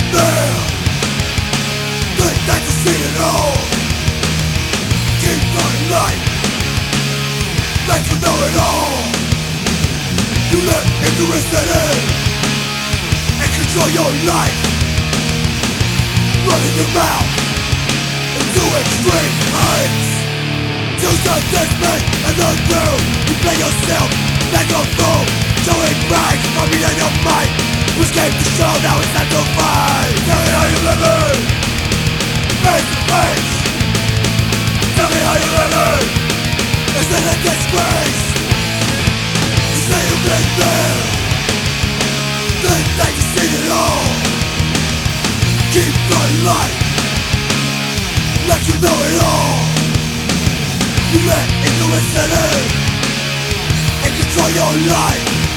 there. Think that you see it all. Keep running light, like you know it all. You let ignorance set in and control your life. Running your mouth into extreme heights. Choose the dismay and the truth. You play yourself like a fool, showing rags from behind your mind. You escape the show, now it's time to fight. Tell me how you living, face to face. Tell me how you living, is it a disgrace? You say you've been there, think that you've seen it all. Keep running light, like you know it all. You let ignorance set in and control your life.